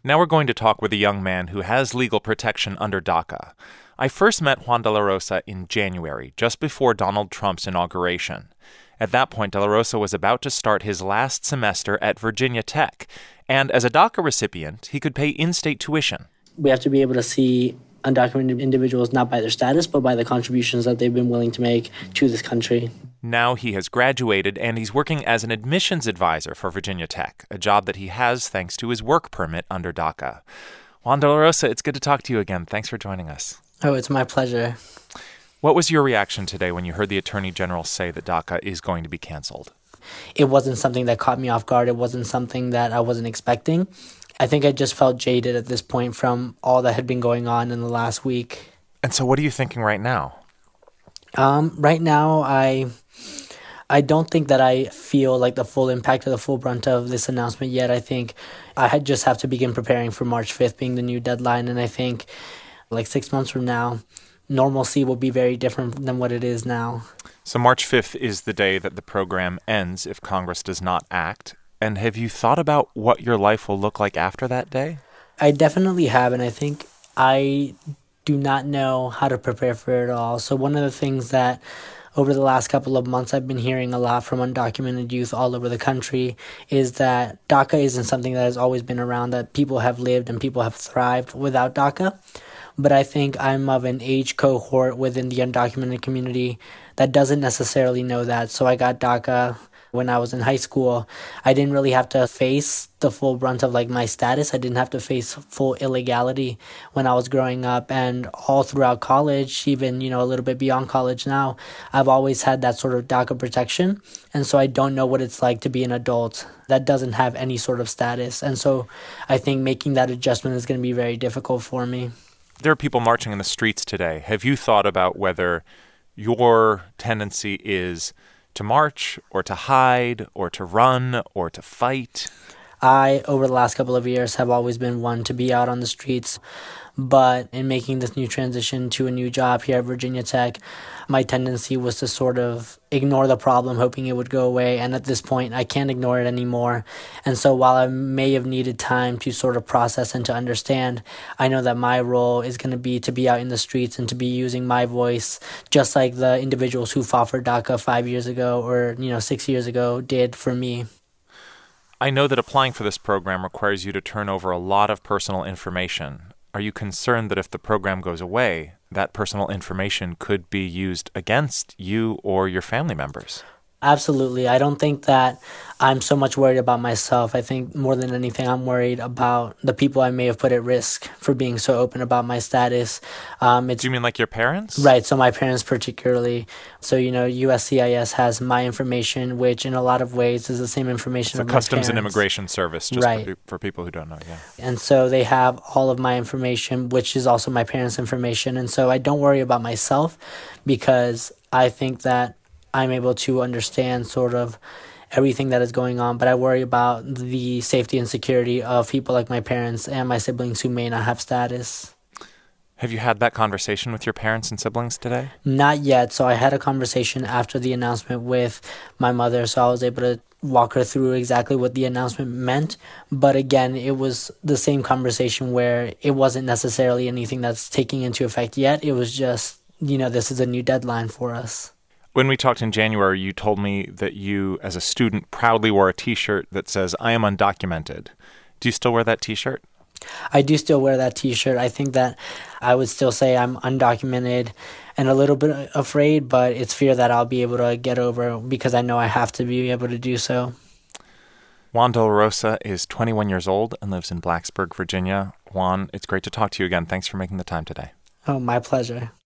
Now we're going to talk with a young man who has legal protection under DACA. I first met Juan De La Rosa in January, just before Donald Trump's inauguration. At that point, De La Rosa was about to start his last semester at Virginia Tech, and as a DACA recipient, he could pay in-state tuition. We have to be able to see undocumented individuals not by their status, but by the contributions that they've been willing to make to this country. Now he has graduated, and he's working as an admissions advisor for Virginia Tech, a job that he has thanks to his work permit under DACA. Juan De La Rosa, it's good to talk to you again. Thanks for joining us. Oh, it's my pleasure. What was your reaction today when you heard the Attorney General say that DACA is going to be canceled? It wasn't something that caught me off guard. It wasn't something that I wasn't expecting. I think I just felt jaded at this point from all that had been going on in the last week. And so what are you thinking right now? Right now, I don't think that I feel like the full impact or the full brunt of this announcement yet. I think I just have to begin preparing for March 5th being the new deadline. And I think like 6 months from now, normalcy will be very different than what it is now. So March 5th is the day that the program ends if Congress does not act. And have you thought about what your life will look like after that day? I definitely have, and I think I do not know how to prepare for it all. So one of the things that over the last couple of months I've been hearing a lot from undocumented youth all over the country is that DACA isn't something that has always been around, that people have lived and people have thrived without DACA. But I think I'm of an age cohort within the undocumented community that doesn't necessarily know that. So I got DACA when I was in high school. I didn't really have to face the full brunt of like my status. I didn't have to face full illegality when I was growing up, and all throughout college, even, a little bit beyond college now, I've always had that sort of DACA protection. And so I don't know what it's like to be an adult that doesn't have any sort of status. And so I think making that adjustment is going to be very difficult for me. There are people marching in the streets today. Have you thought about whether your tendency is to march or to hide or to run or to fight? I, over the last couple of years, have always been one to be out on the streets. But in making this new transition to a new job here at Virginia Tech, my tendency was to sort of ignore the problem, hoping it would go away. And at this point, I can't ignore it anymore. And so while I may have needed time to sort of process and to understand, I know that my role is going to be out in the streets and to be using my voice, just like the individuals who fought for DACA 5 years ago or, 6 years ago did for me. I know that applying for this program requires you to turn over a lot of personal information. Are you concerned that if the program goes away, that personal information could be used against you or your family members? Absolutely. I don't think that I'm so much worried about myself. I think more than anything, I'm worried about the people I may have put at risk for being so open about my status. Do you mean like your parents? Right. So my parents particularly. So, USCIS has my information, which in a lot of ways is the same information of my parents. The Customs and Immigration Service, just right. for people who don't know. Yeah. And so they have all of my information, which is also my parents' information. And so I don't worry about myself because I think that I'm able to understand sort of everything that is going on, but I worry about the safety and security of people like my parents and my siblings who may not have status. Have you had that conversation with your parents and siblings today? Not yet. So I had a conversation after the announcement with my mother, so I was able to walk her through exactly what the announcement meant. But again, it was the same conversation where it wasn't necessarily anything that's taking into effect yet. It was just, this is a new deadline for us. When we talked in January, you told me that you, as a student, proudly wore a T-shirt that says, "I am undocumented." Do you still wear that T-shirt? I do still wear that T-shirt. I think that I would still say I'm undocumented and a little bit afraid, but it's fear that I'll be able to get over because I know I have to be able to do so. Juan De La Rosa is 21 years old and lives in Blacksburg, Virginia. Juan, it's great to talk to you again. Thanks for making the time today. Oh, my pleasure.